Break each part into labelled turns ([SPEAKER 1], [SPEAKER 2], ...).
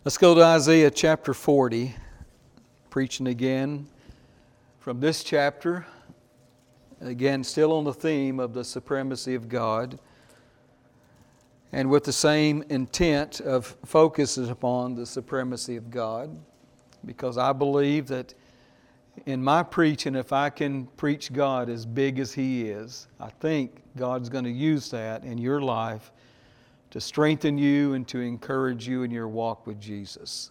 [SPEAKER 1] Let's go to Isaiah chapter 40, preaching again from this chapter. Again, still on the theme of the supremacy of God, and with the same intent of focusing upon the supremacy of God, because I believe that in my preaching, if I can preach God as big as He is, I think God's going to use that in your life to strengthen you and to encourage you in your walk with Jesus.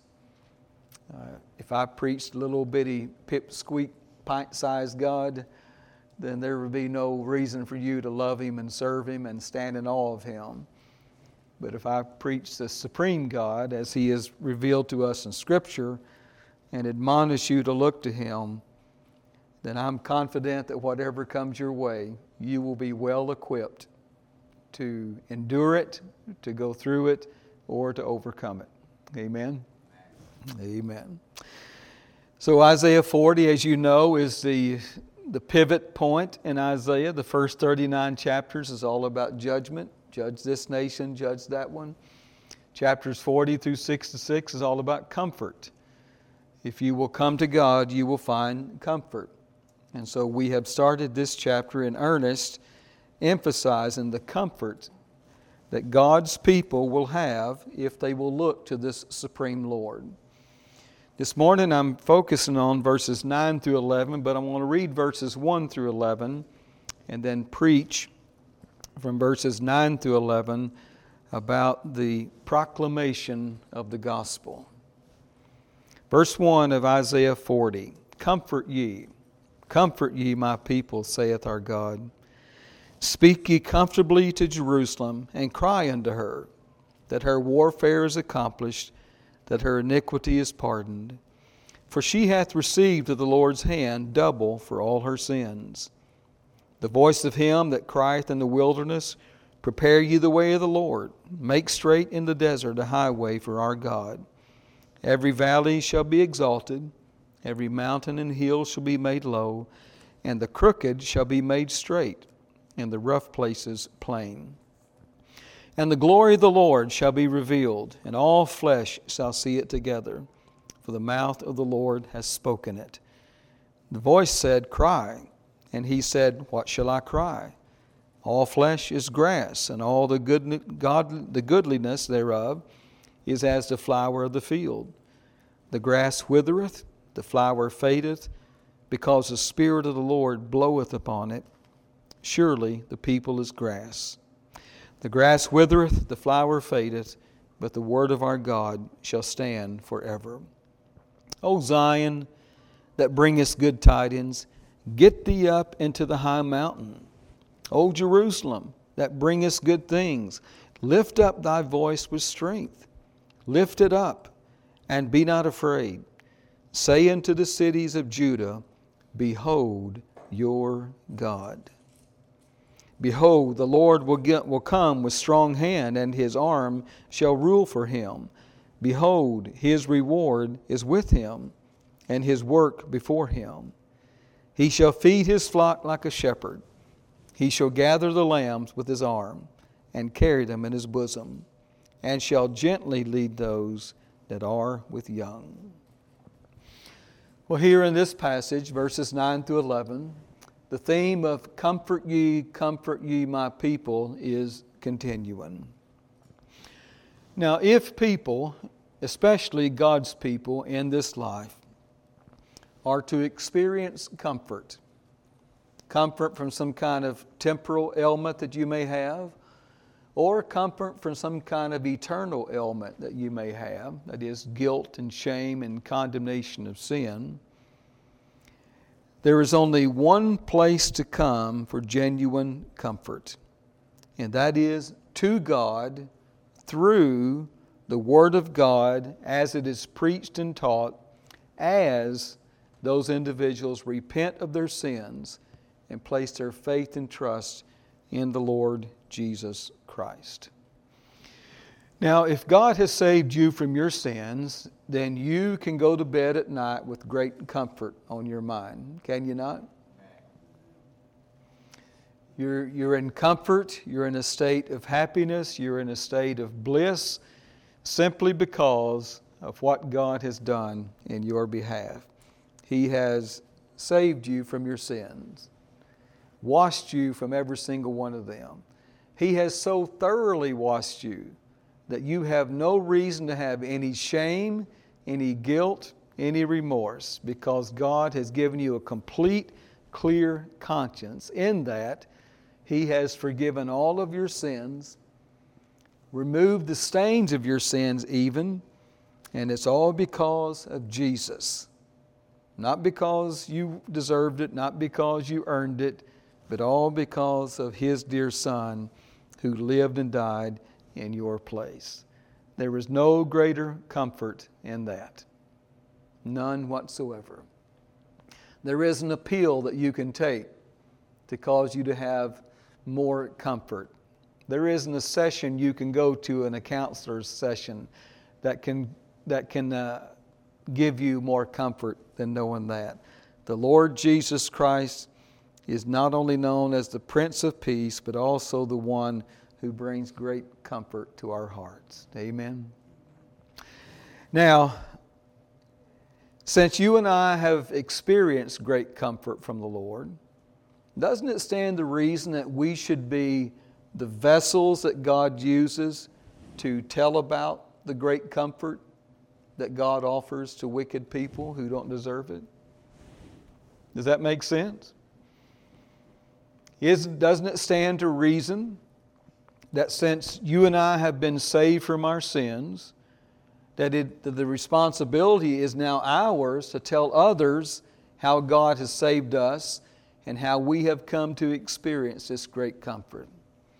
[SPEAKER 1] If I preached a little bitty pipsqueak pint-sized God, then there would be no reason for you to love Him and serve Him and stand in awe of Him. But if I preach the supreme God as He is revealed to us in Scripture and admonish you to look to Him, then I'm confident that whatever comes your way, you will be well equipped to endure it, to go through it, or to overcome it. Amen? Amen. So Isaiah 40, as you know, is the pivot point in Isaiah. The first 39 chapters is all about judgment. Judge this nation, judge that one. Chapters 40 through 66 is all about comfort. If you will come to God, you will find comfort. And so we have started this chapter in earnest, emphasizing the comfort that God's people will have if they will look to this supreme Lord. This morning I'm focusing on verses 9 through 11, but I want to read verses 1 through 11 and then preach from verses 9 through 11 about the proclamation of the gospel. Verse 1 of Isaiah 40, comfort ye, my people, saith our God. Speak ye comfortably to Jerusalem, and cry unto her, that her warfare is accomplished, that her iniquity is pardoned. For she hath received of the Lord's hand double for all her sins. The voice of him that crieth in the wilderness, prepare ye the way of the Lord, make straight in the desert a highway for our God. Every valley shall be exalted, every mountain and hill shall be made low, and the crooked shall be made straight, and the rough places plain. And the glory of the Lord shall be revealed, and all flesh shall see it together, for the mouth of the Lord has spoken it. The voice said, cry. And he said, what shall I cry? All flesh is grass, and all the goodliness thereof is as the flower of the field. The grass withereth, the flower fadeth, because the Spirit of the Lord bloweth upon it. Surely the people is grass. The grass withereth, the flower fadeth, but the word of our God shall stand forever. O Zion, that bringest good tidings, get thee up into the high mountain. O Jerusalem, that bringest good things, lift up thy voice with strength. Lift it up, and be not afraid. Say unto the cities of Judah, behold your God. Behold, the Lord will come with strong hand, and His arm shall rule for Him. Behold, His reward is with Him, and His work before Him. He shall feed His flock like a shepherd. He shall gather the lambs with His arm, and carry them in His bosom, and shall gently lead those that are with young. Well, here in this passage, verses 9 through 11, the theme of comfort ye, my people, is continuing. Now, if people, especially God's people in this life, are to experience comfort from some kind of temporal ailment that you may have, or comfort from some kind of eternal ailment that you may have, that is guilt and shame and condemnation of sin, there is only one place to come for genuine comfort, and that is to God through the Word of God as it is preached and taught, as those individuals repent of their sins and place their faith and trust in the Lord Jesus Christ. Now, if God has saved you from your sins, then you can go to bed at night with great comfort on your mind. Can you not? You're in comfort, you're in a state of happiness, you're in a state of bliss, simply because of what God has done in your behalf. He has saved you from your sins, washed you from every single one of them. He has so thoroughly washed you that you have no reason to have any shame, any guilt, any remorse, because God has given you a complete, clear conscience in that He has forgiven all of your sins, removed the stains of your sins even, and it's all because of Jesus. Not because you deserved it, not because you earned it, but all because of His dear Son who lived and died in your place. There is no greater comfort in that. None whatsoever. There is an appeal that you can take to cause you to have more comfort. There isn't a session you can go to in a counselor's session that can give you more comfort than knowing that. The Lord Jesus Christ is not only known as the Prince of Peace, but also the one who brings great comfort to our hearts. Amen. Now, since you and I have experienced great comfort from the Lord, doesn't it stand to reason that we should be the vessels that God uses to tell about the great comfort that God offers to wicked people who don't deserve it? Does that make sense? Doesn't it stand to reason that since you and I have been saved from our sins, that the responsibility is now ours to tell others how God has saved us and how we have come to experience this great comfort?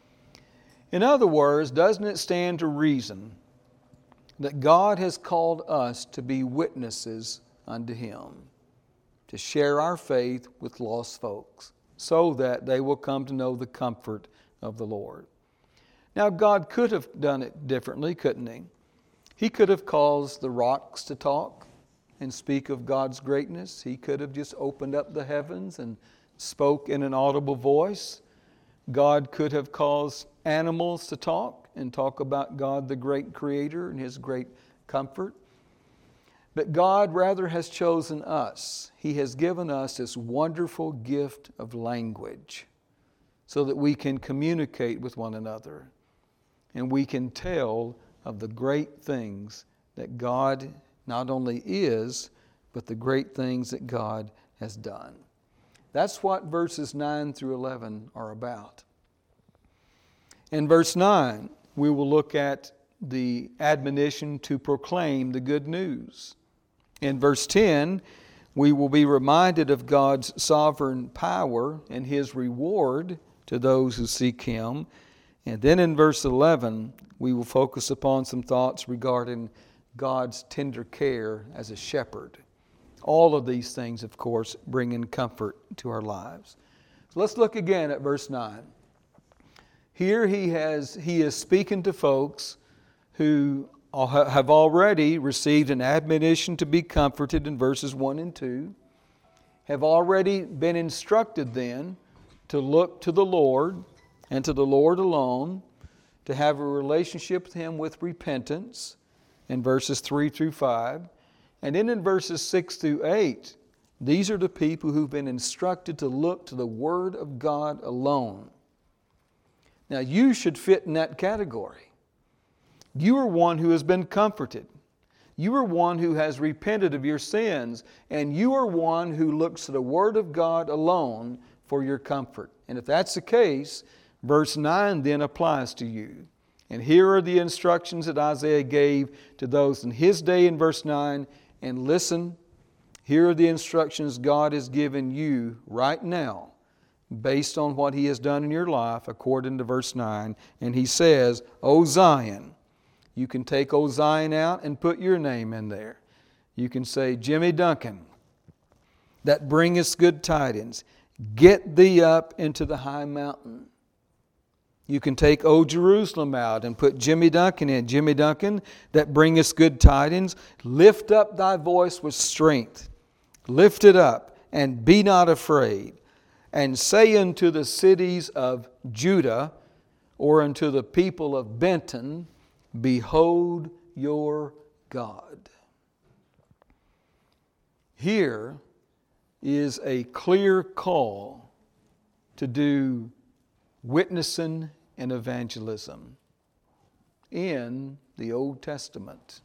[SPEAKER 1] In other words, doesn't it stand to reason that God has called us to be witnesses unto Him, to share our faith with lost folks, so that they will come to know the comfort of the Lord? Now, God could have done it differently, couldn't He? He could have caused the rocks to talk and speak of God's greatness. He could have just opened up the heavens and spoke in an audible voice. God could have caused animals to talk and talk about God, the great Creator, and His great comfort. But God rather has chosen us. He has given us this wonderful gift of language so that we can communicate with one another and we can tell of the great things that God not only is, but the great things that God has done. That's what verses 9 through 11 are about. In verse 9, we will look at the admonition to proclaim the good news. In verse 10, we will be reminded of God's sovereign power and His reward to those who seek Him. And then in verse 11, we will focus upon some thoughts regarding God's tender care as a shepherd. All of these things, of course, bring in comfort to our lives. So let's look again at verse 9. Here he is speaking to folks who have already received an admonition to be comforted in verses 1 and 2, have already been instructed then to look to the Lord and to the Lord alone, to have a relationship with Him with repentance in verses 3 through 5. And then in verses 6 through 8, these are the people who've been instructed to look to the Word of God alone. Now you should fit in that category. You are one who has been comforted. You are one who has repented of your sins. And you are one who looks to the Word of God alone for your comfort. And if that's the case, verse 9 then applies to you. And here are the instructions that Isaiah gave to those in his day in verse 9. And listen, here are the instructions God has given you right now based on what He has done in your life according to verse 9. And He says, O Zion. You can take O Zion out and put your name in there. You can say, Jimmy Duncan, that bringeth good tidings. Get thee up into the high mountain. You can take O Jerusalem out and put Jimmy Duncan in. Jimmy Duncan, that bringeth good tidings. Lift up thy voice with strength. Lift it up and be not afraid. And say unto the cities of Judah, or unto the people of Benton, behold your God. Here is a clear call to do witnessing and evangelism in the Old Testament.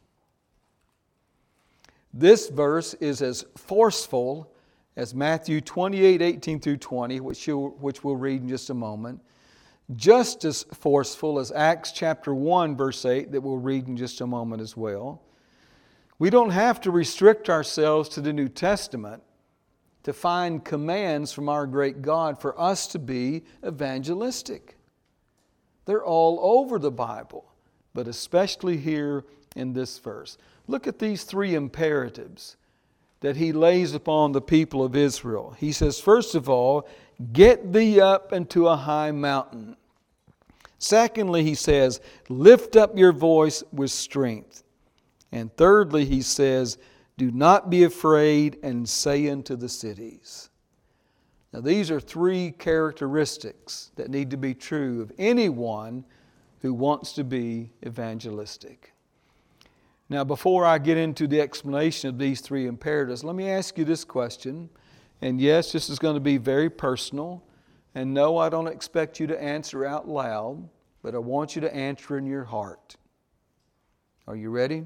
[SPEAKER 1] This verse is as forceful as Matthew 28:18 through 20, which we'll read in just a moment, just as forceful as Acts chapter 1, verse 8, that we'll read in just a moment as well. We don't have to restrict ourselves to the New Testament to find commands from our great God for us to be evangelistic. They're all over the Bible, but especially here in this verse. Look at these three imperatives that He lays upon the people of Israel. He says, first of all, get thee up into a high mountain. Secondly, He says, lift up your voice with strength. And thirdly, He says, do not be afraid and say unto the cities. Now these are three characteristics that need to be true of anyone who wants to be evangelistic. Now before I get into the explanation of these three imperatives, let me ask you this question. And yes, this is going to be very personal. And no, I don't expect you to answer out loud, but I want you to answer in your heart. Are you ready?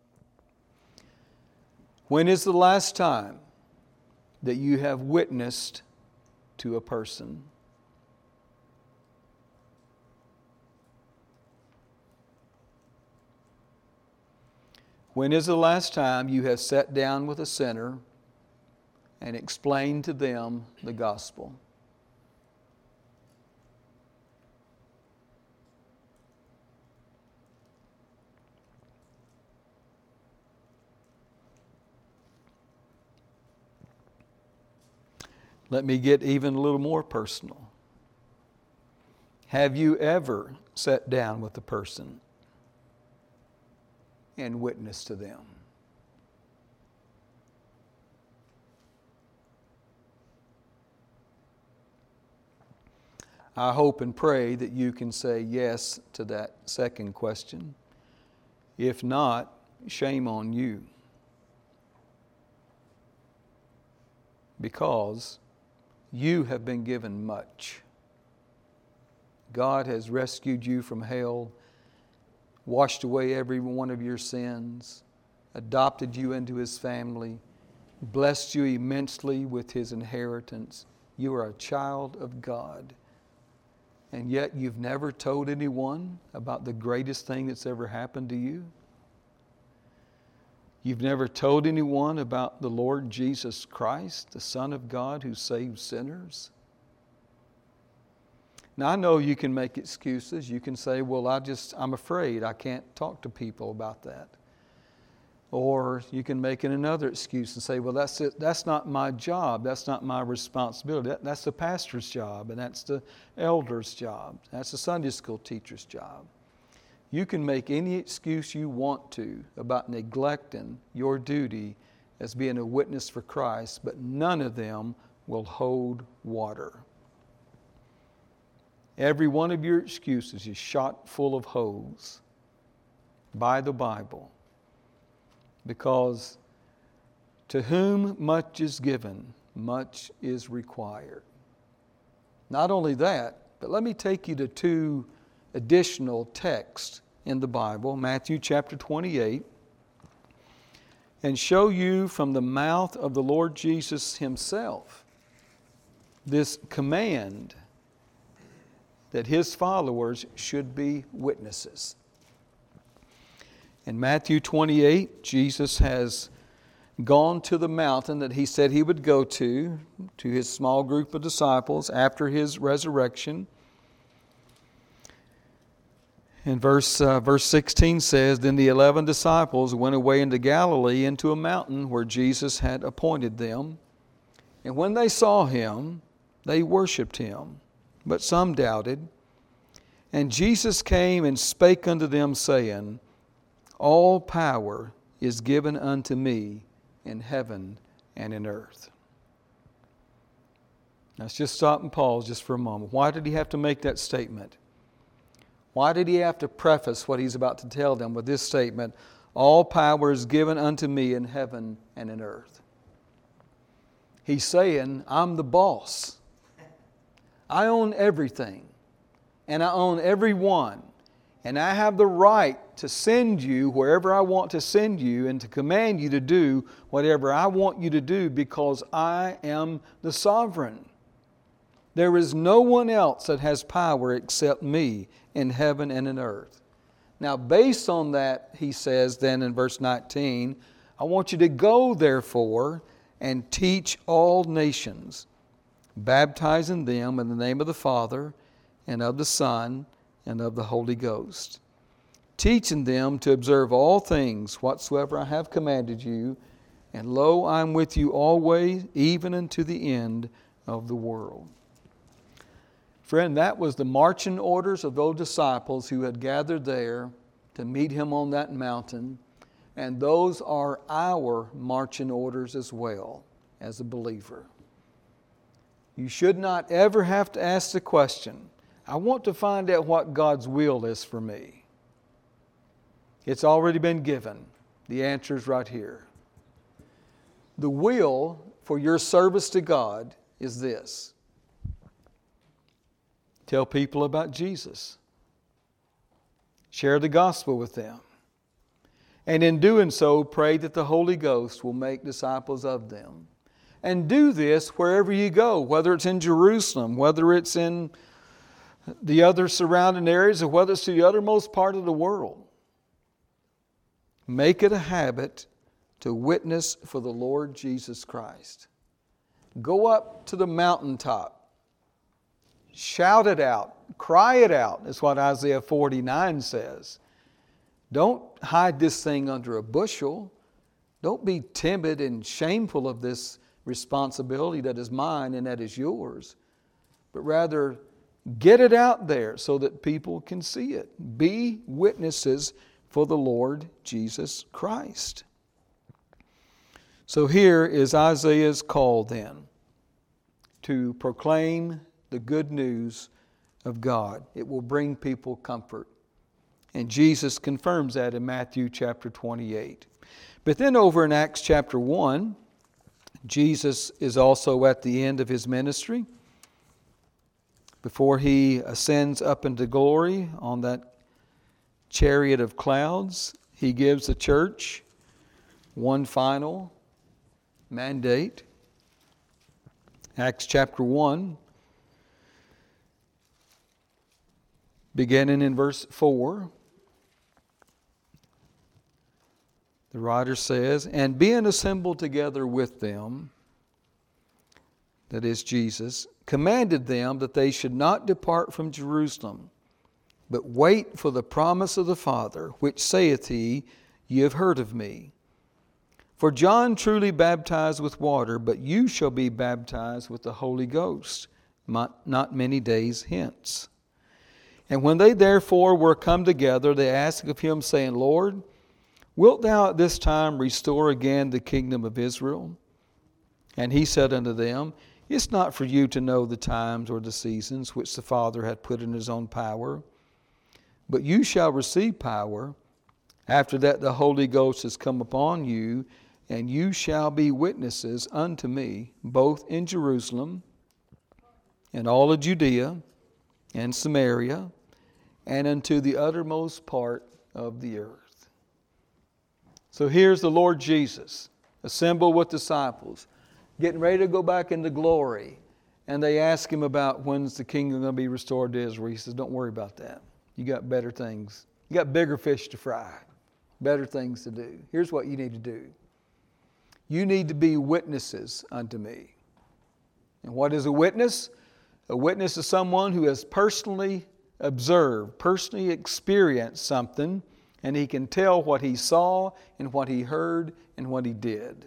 [SPEAKER 1] When is the last time that you have witnessed to a person? When is the last time you have sat down with a sinner and explained to them the gospel? Let me get even a little more personal. Have you ever sat down with a person and witnessed to them? I hope and pray that you can say yes to that second question. If not, shame on you. Because you have been given much. God has rescued you from hell, washed away every one of your sins, adopted you into His family, blessed you immensely with His inheritance. You are a child of God. And yet you've never told anyone about the greatest thing that's ever happened to you. You've never told anyone about the Lord Jesus Christ, the Son of God who saves sinners. Now I know you can make excuses. You can say, well, I'm afraid I can't talk to people about that. Or you can make another excuse and say, well, that's not my job. That's not my responsibility. That's the pastor's job, and that's the elder's job. That's the Sunday school teacher's job. You can make any excuse you want to about neglecting your duty as being a witness for Christ, but none of them will hold water. Every one of your excuses is shot full of holes by the Bible. Because to whom much is given, much is required. Not only that, but let me take you to two additional texts in the Bible, Matthew chapter 28, and show you from the mouth of the Lord Jesus Himself this command that His followers should be witnesses. In Matthew 28, Jesus has gone to the mountain that He said He would go to His small group of disciples after His resurrection. And verse 16 says, then the 11 disciples went away into Galilee into a mountain where Jesus had appointed them. And when they saw Him, they worshipped Him, but some doubted. And Jesus came and spake unto them, saying, all power is given unto me in heaven and in earth. Now let's just stop and pause just for a moment. Why did He have to make that statement? Why did He have to preface what He's about to tell them with this statement? All power is given unto me in heaven and in earth. He's saying, I'm the boss. I own everything. And I own everyone. And I have the right to send you wherever I want to send you and to command you to do whatever I want you to do because I am the sovereign. There is no one else that has power except me in heaven and in earth. Now, based on that, he says then in verse 19, I want you to go, therefore, and teach all nations, baptizing them in the name of the Father and of the Son and of the Holy Ghost, teaching them to observe all things whatsoever I have commanded you, and lo, I am with you always, even unto the end of the world. Friend, that was the marching orders of those disciples who had gathered there to meet Him on that mountain. And those are our marching orders as well as a believer. You should not ever have to ask the question, I want to find out what God's will is for me. It's already been given. The answer is right here. The will for your service to God is this. Tell people about Jesus. Share the gospel with them. And in doing so, pray that the Holy Ghost will make disciples of them. And do this wherever you go, whether it's in Jerusalem, whether it's in the other surrounding areas, or whether it's to the uttermost part of the world. Make it a habit to witness for the Lord Jesus Christ. Go up to the mountaintop. Shout it out. Cry it out. That's what Isaiah 49 says. Don't hide this thing under a bushel. Don't be timid and shameful of this responsibility that is mine and that is yours. But rather, get it out there so that people can see it. Be witnesses for the Lord Jesus Christ. So here is Isaiah's call then to proclaim the good news of God. It will bring people comfort. And Jesus confirms that in Matthew chapter 28. But then over in Acts chapter 1, Jesus is also at the end of His ministry. Before He ascends up into glory on that chariot of clouds, He gives the church one final mandate. Acts chapter 1, beginning in verse 4, the writer says, And being assembled together with them, that is Jesus, commanded them that they should not depart from Jerusalem, but wait for the promise of the Father, which saith he, Ye have heard of me. For John truly baptized with water, but you shall be baptized with the Holy Ghost not many days hence. And when they therefore were come together, they asked of him, saying, Lord, wilt thou at this time restore again the kingdom of Israel? And he said unto them, It's not for you to know the times or the seasons which the Father hath put in His own power, but you shall receive power after that the Holy Ghost has come upon you, and you shall be witnesses unto me, both in Jerusalem and all of Judea and Samaria, and unto the uttermost part of the earth. So here's the Lord Jesus, assembled with disciples, getting ready to go back into glory. And they ask Him about when's the kingdom going to be restored to Israel. He says, don't worry about that. You got better things. You got bigger fish to fry. Better things to do. Here's what you need to do. You need to be witnesses unto me. And what is a witness? A witness is someone who has personally observed, personally experienced something, and he can tell what he saw and what he heard and what he did.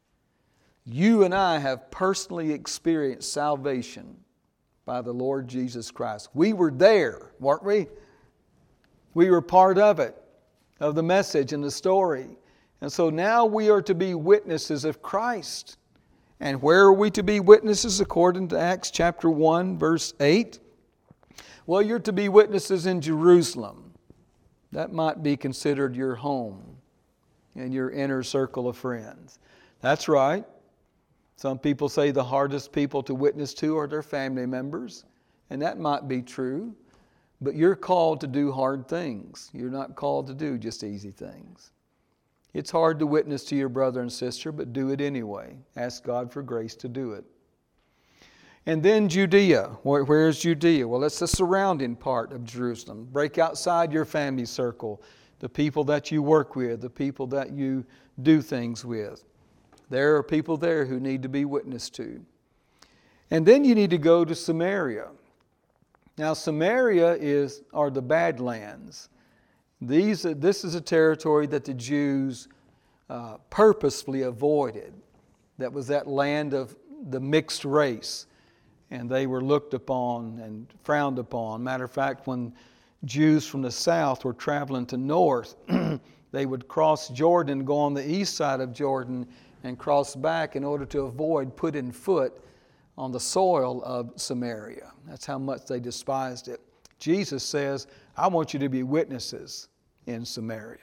[SPEAKER 1] You and I have personally experienced salvation by the Lord Jesus Christ. We were there, weren't we? We were part of it, of the message and the story. And so now we are to be witnesses of Christ. And where are we to be witnesses according to Acts chapter 1, verse 8? Well, you're to be witnesses in Jerusalem. That might be considered your home. in your inner circle of friends. That's right. Some people say the hardest people to witness to are their family members, and that might be true, but you're called to do hard things. You're not called to do just easy things. It's hard to witness to your brother and sister, but do it anyway. Ask God for grace to do it. And then Judea. Where is Judea? Well, it's the surrounding part of Jerusalem. Break outside your family circle, the people that you work with, the people that you do things with. There are people there who need to be witnessed to. And then you need to go to Samaria. Now, Samaria are the Badlands. This is a territory that the Jews purposefully avoided. That was that land of the mixed race. And they were looked upon and frowned upon. Matter of fact, when Jews from the south were traveling to north, they would cross Jordan, go on the east side of Jordan, and cross back in order to avoid putting foot on the soil of Samaria. That's how much they despised it. Jesus says, I want you to be witnesses in Samaria.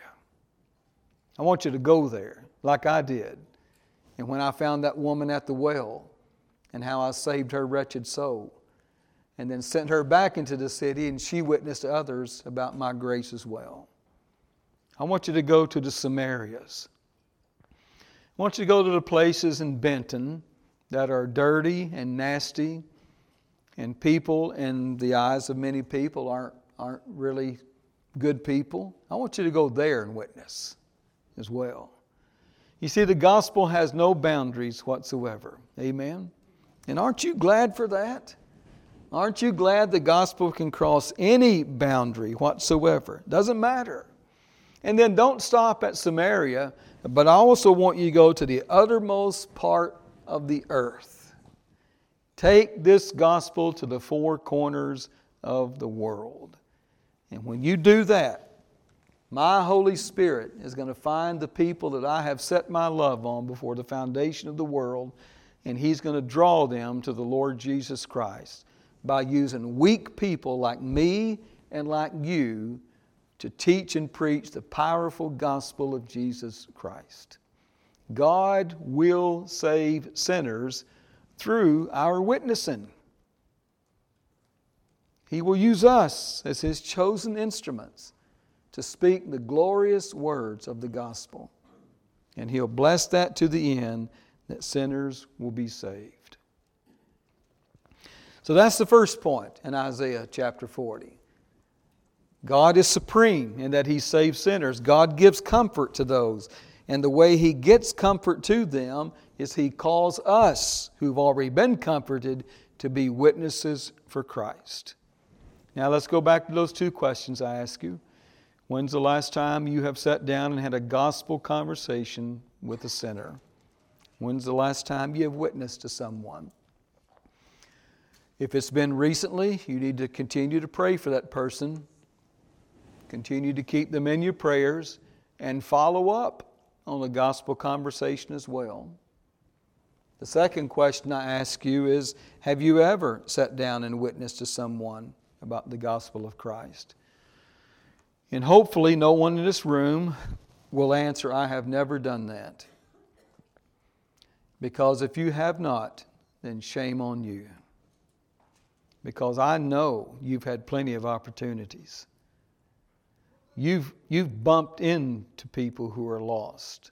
[SPEAKER 1] I want you to go there like I did. And when I found that woman at the well and how I saved her wretched soul and then sent her back into the city and she witnessed to others about my grace as well. I want you to go to the Samarias. I want you to go to the places in Benton that are dirty and nasty, and people, in the eyes of many people, aren't really good people. I want you to go there and witness as well. You see, the gospel has no boundaries whatsoever. Amen? And aren't you glad for that? Aren't you glad the gospel can cross any boundary whatsoever? Doesn't matter. And then don't stop at Samaria, but I also want you to go to the uttermost part of the earth. Take this gospel to the four corners of the world. And when you do that, my Holy Spirit is going to find the people that I have set my love on before the foundation of the world, and He's going to draw them to the Lord Jesus Christ by using weak people like me and like you to teach and preach the powerful gospel of Jesus Christ. God will save sinners through our witnessing. He will use us as His chosen instruments to speak the glorious words of the gospel. And He'll bless that to the end that sinners will be saved. So that's the first point in Isaiah chapter 40. God is supreme in that He saves sinners. God gives comfort to those. And the way He gets comfort to them is He calls us, who've already been comforted, to be witnesses for Christ. Now let's go back to those two questions I asked you. When's the last time you have sat down and had a gospel conversation with a sinner? When's the last time you have witnessed to someone? If it's been recently, you need to continue to pray for that person. Continue to keep them in your prayers and follow up on the gospel conversation as well. The second question I ask you is, have you ever sat down and witnessed to someone about the gospel of Christ? And hopefully no one in this room will answer, I have never done that. Because if you have not, then shame on you. Because I know you've had plenty of opportunities. You've bumped into people who are lost.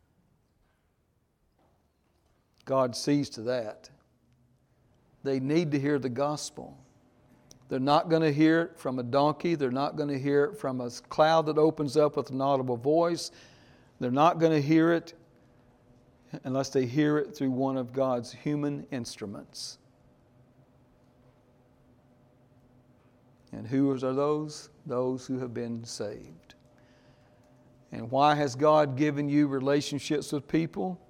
[SPEAKER 1] God sees to that. They need to hear the gospel. They're not going to hear it from a donkey. They're not going to hear it from a cloud that opens up with an audible voice. They're not going to hear it unless they hear it through one of God's human instruments. And who are those? Those who have been saved. And why has God given you relationships with people?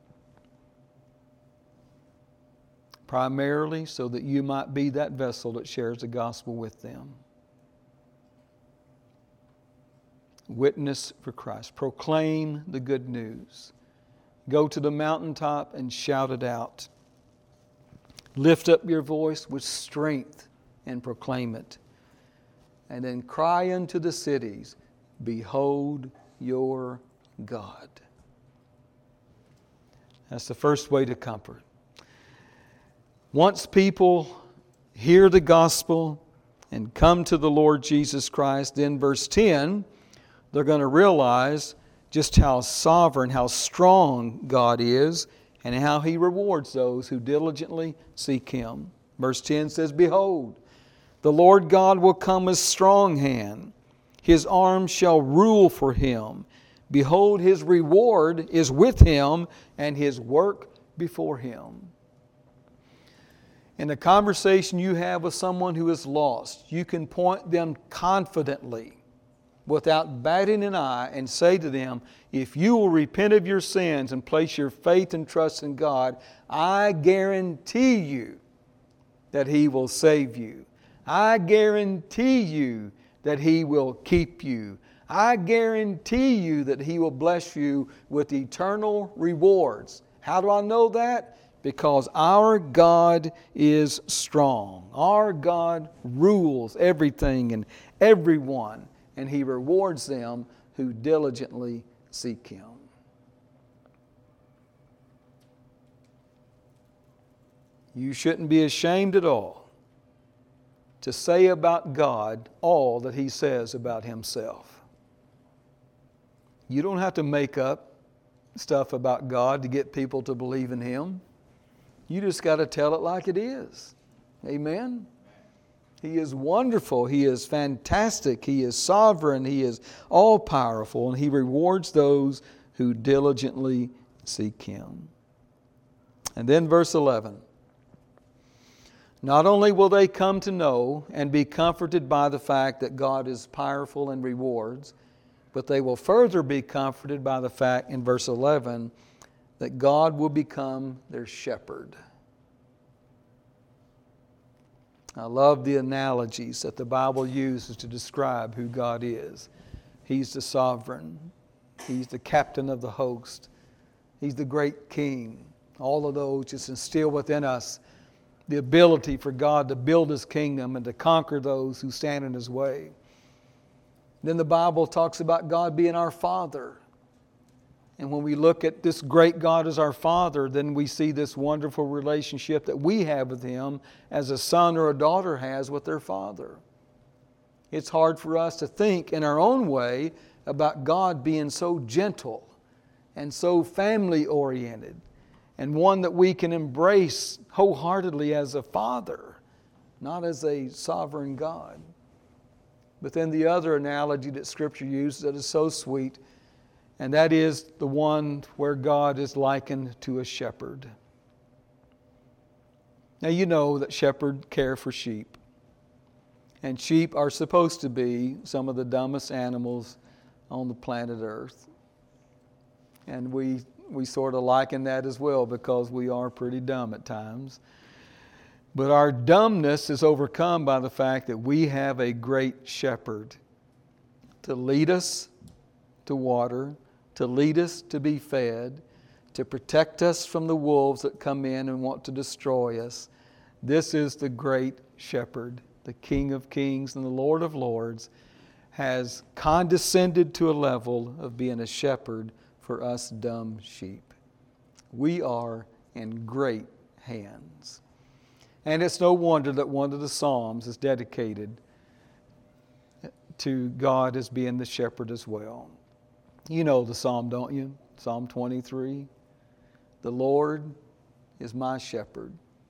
[SPEAKER 1] Primarily so that you might be that vessel that shares the gospel with them. Witness for Christ. Proclaim the good news. Go to the mountaintop and shout it out. Lift up your voice with strength and proclaim it. And then cry unto the cities, behold your God. That's the first way to comfort. Once people hear the gospel and come to the Lord Jesus Christ, then verse 10, they're going to realize just how sovereign, how strong God is, and how He rewards those who diligently seek Him. Verse 10 says, Behold, the Lord God will come with strong hand. His arm shall rule for Him. Behold, His reward is with Him, and His work before Him. In the conversation you have with someone who is lost, you can point them confidently, without batting an eye, and say to them, if you will repent of your sins and place your faith and trust in God, I guarantee you that He will save you. I guarantee you that He will keep you. I guarantee you that He will bless you with eternal rewards. How do I know that? Because our God is strong. Our God rules everything and everyone, and He rewards them who diligently seek Him. You shouldn't be ashamed at all to say about God all that He says about Himself. You don't have to make up stuff about God to get people to believe in Him. You just got to tell it like it is. Amen? He is wonderful. He is fantastic. He is sovereign. He is all-powerful. And He rewards those who diligently seek Him. And then verse 11. Not only will they come to know and be comforted by the fact that God is powerful and rewards, but they will further be comforted by the fact in verse 11 that God will become their shepherd. I love the analogies that the Bible uses to describe who God is. He's the sovereign. He's the captain of the host. He's the great king. All of those just instill within us the ability for God to build His kingdom and to conquer those who stand in His way. Then the Bible talks about God being our Father. And when we look at this great God as our Father, then we see this wonderful relationship that we have with Him as a son or a daughter has with their father. It's hard for us to think in our own way about God being so gentle and so family-oriented and one that we can embrace wholeheartedly as a father, not as a sovereign God. But then the other analogy that Scripture uses that is so sweet, and that is the one where God is likened to a shepherd. Now you know that shepherds care for sheep. And sheep are supposed to be some of the dumbest animals on the planet Earth. And we sort of liken that as well because we are pretty dumb at times. But our dumbness is overcome by the fact that we have a great shepherd to lead us to water, to lead us to be fed, to protect us from the wolves that come in and want to destroy us. This is the great shepherd, the King of Kings and the Lord of Lords, has condescended to a level of being a shepherd for us dumb sheep. We are in great hands. And it's no wonder that one of the Psalms is dedicated to God as being the shepherd as well. You know the Psalm, don't you? Psalm 23. The Lord is my shepherd.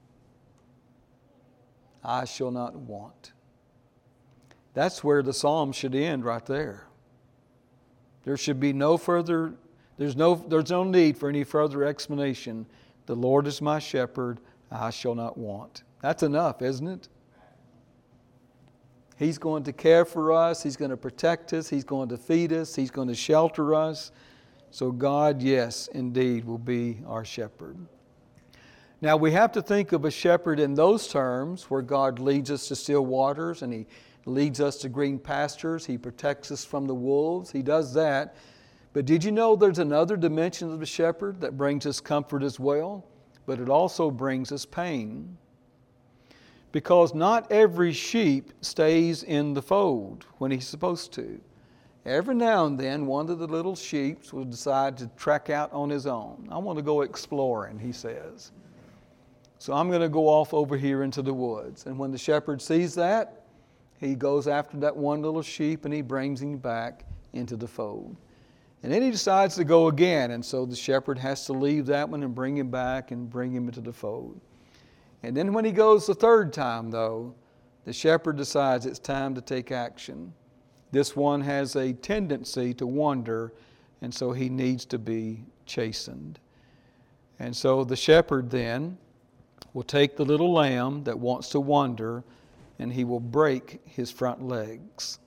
[SPEAKER 1] I shall not want. That's where the Psalm should end right there. There should be no further, there's no need for any further explanation. The Lord is my shepherd, I shall not want. That's enough, isn't it? He's going to care for us. He's going to protect us. He's going to feed us. He's going to shelter us. So God, yes, indeed, will be our shepherd. Now we have to think of a shepherd in those terms where God leads us to still waters and He leads us to green pastures. He protects us from the wolves. He does that. But did you know there's another dimension of the shepherd that brings us comfort as well? But it also brings us pain. Because not every sheep stays in the fold when he's supposed to. Every now and then, one of the little sheep will decide to trek out on his own. I want to go exploring, he says. So I'm going to go off over here into the woods. And when the shepherd sees that, he goes after that one little sheep and he brings him back into the fold. And then he decides to go again. And so the shepherd has to leave that one and bring him back and bring him into the fold. And then when he goes the third time, though, the shepherd decides it's time to take action. This one has a tendency to wander, and so he needs to be chastened. And so the shepherd then will take the little lamb that wants to wander, and he will break his front legs.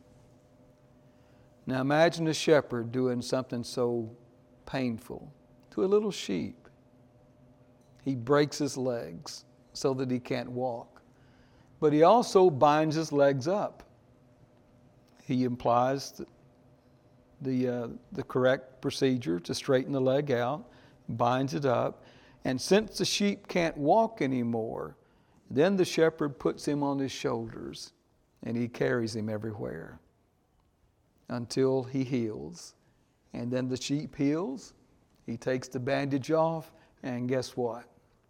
[SPEAKER 1] Now imagine a shepherd doing something so painful to a little sheep. He breaks his legs so that he can't walk. But he also binds his legs up. He implies the correct procedure to straighten the leg out, binds it up. And since the sheep can't walk anymore, then the shepherd puts him on his shoulders and he carries him everywhere until he heals. And then the sheep heals, he takes the bandage off, and guess what?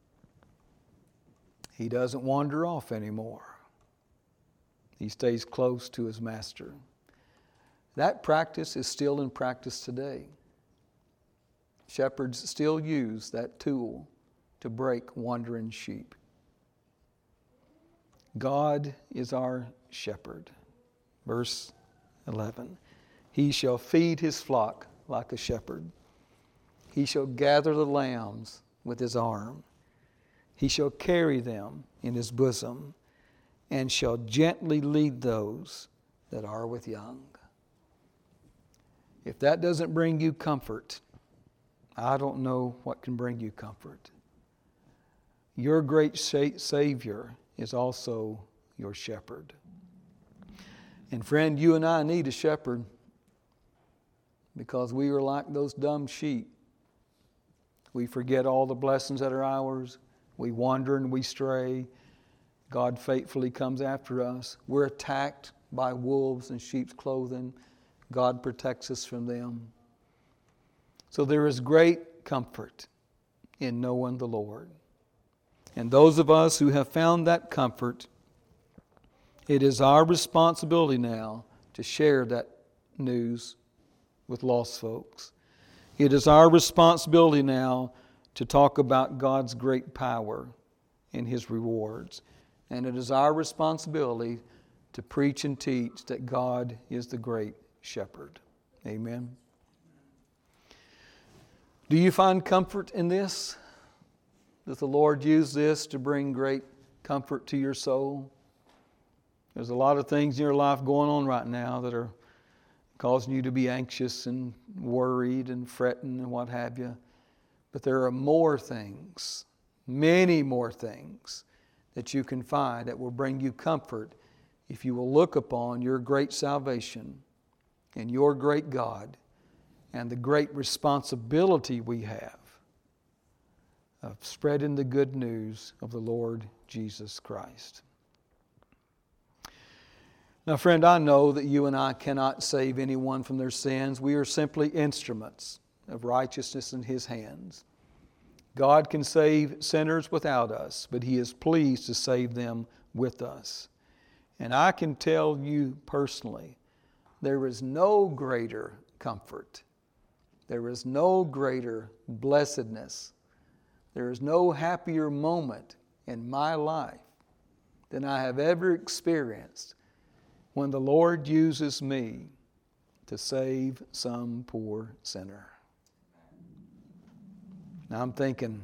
[SPEAKER 1] He doesn't wander off anymore. He stays close to his master. That practice is still in practice today. Shepherds still use that tool to break wandering sheep. God is our shepherd. Verse 11. He shall feed his flock like a shepherd. He shall gather the lambs with his arm. He shall carry them in his bosom, and shall gently lead those that are with young. If that doesn't bring you comfort, I don't know what can bring you comfort. Your great Savior is also your shepherd. And friend, you and I need a shepherd because we are like those dumb sheep. We forget all the blessings that are ours. We wander and we stray. God faithfully comes after us. We're attacked by wolves in sheep's clothing. God protects us from them. So there is great comfort in knowing the Lord. And those of us who have found that comfort, it is our responsibility now to share that news with lost folks. It is our responsibility now to talk about God's great power and His rewards. And it is our responsibility to preach and teach that God is the great shepherd. Amen. Do you find comfort in this? Does the Lord use this to bring great comfort to your soul? There's a lot of things in your life going on right now that are causing you to be anxious and worried and fretting and what have you. But there are more things, many more things that you can find that will bring you comfort if you will look upon your great salvation and your great God and the great responsibility we have of spreading the good news of the Lord Jesus Christ. Now, friend, I know that you and I cannot save anyone from their sins. We are simply instruments of righteousness in His hands. God can save sinners without us, but He is pleased to save them with us. And I can tell you personally, there is no greater comfort. There is no greater blessedness. There is no happier moment in my life than I have ever experienced when the Lord uses me to save some poor sinner. Now I'm thinking,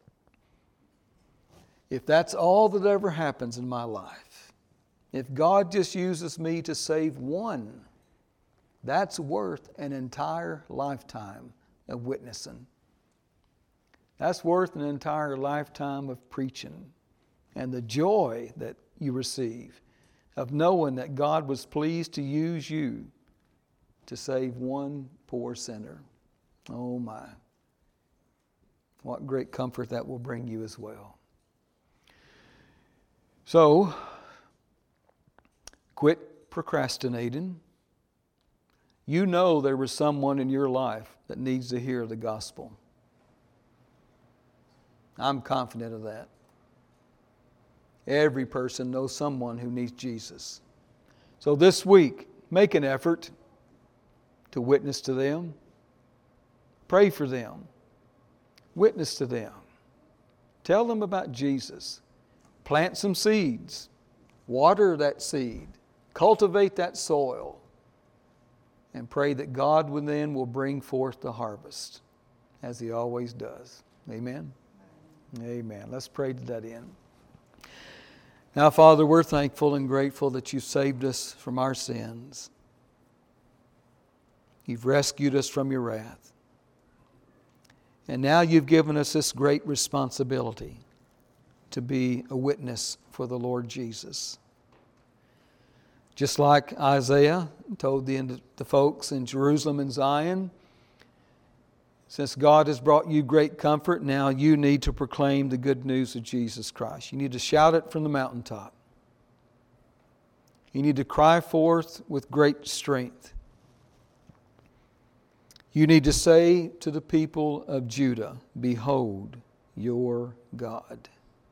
[SPEAKER 1] if that's all that ever happens in my life, if God just uses me to save one, that's worth an entire lifetime of witnessing. That's worth an entire lifetime of preaching. And the joy that you receive of knowing that God was pleased to use you to save one poor sinner. Oh my. What great comfort that will bring you as well. So, quit procrastinating. You know there was someone in your life that needs to hear the gospel. I'm confident of that. Every person knows someone who needs Jesus. So this week, make an effort to witness to them. Pray for them. Witness to them. Tell them about Jesus. Plant some seeds. Water that seed. Cultivate that soil. And pray that God then will bring forth the harvest, as He always does. Amen? Amen. Let's pray to that end. Now, Father, we're thankful and grateful that You saved us from our sins. You've rescued us from Your wrath. And now You've given us this great responsibility to be a witness for the Lord Jesus. Just like Isaiah told the folks in Jerusalem and Zion, since God has brought you great comfort, now you need to proclaim the good news of Jesus Christ. You need to shout it from the mountaintop. You need to cry forth with great strength. You need to say to the people of Judah, "Behold your God."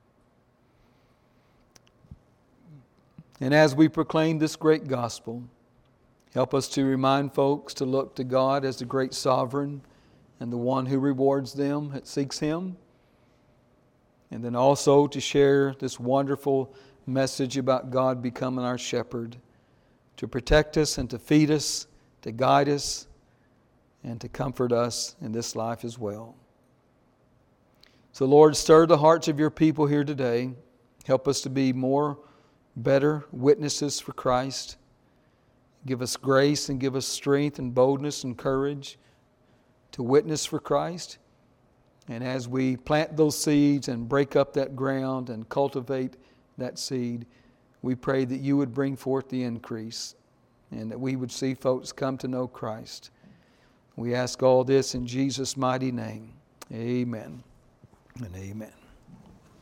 [SPEAKER 1] And as we proclaim this great gospel, help us to remind folks to look to God as the great sovereign and the one who rewards them that seeks Him. And then also to share this wonderful message about God becoming our shepherd, to protect us and to feed us, to guide us, and to comfort us in this life as well. So Lord, stir the hearts of Your people here today. Help us to be better witnesses for Christ. Give us grace and give us strength and boldness and courage to witness for Christ. And as we plant those seeds and break up that ground and cultivate that seed, we pray that You would bring forth the increase and that we would see folks come to know Christ. We ask all this in Jesus' mighty name. Amen and amen.